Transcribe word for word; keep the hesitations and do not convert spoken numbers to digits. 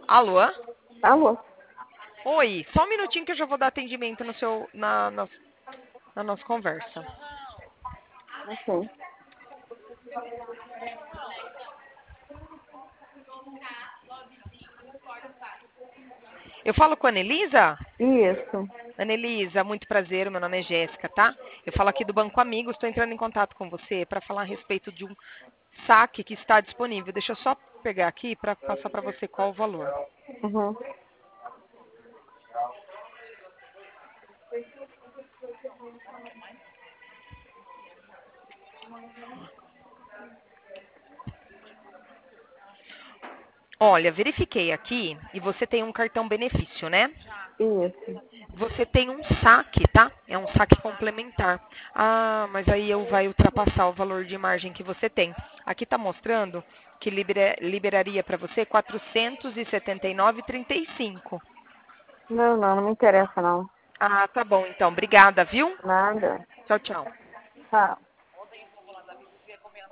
Alô? Alô? Oi, só um minutinho que eu já vou dar atendimento no seu, na, na, na nossa conversa. Ok. Eu falo com a Anelisa? Isso. Anelisa, muito prazer, meu nome é Jéssica, tá? Eu falo aqui do Banco Amigos, estou entrando em contato com você para falar a respeito de um saque que está disponível. Deixa eu só pegar aqui para passar para você qual o valor. Uhum. Olha, verifiquei aqui e você tem um cartão benefício, né? Isso. Você tem um saque, tá? É um saque complementar. Ah, mas aí eu vai ultrapassar o valor de margem que você tem. Aqui está mostrando que libera- liberaria para você quatrocentos e setenta e nove vírgula trinta e cinco. Não, não, não me interessa não. Ah, tá bom então. Obrigada, viu? Nada. Tchau, tchau. Tá.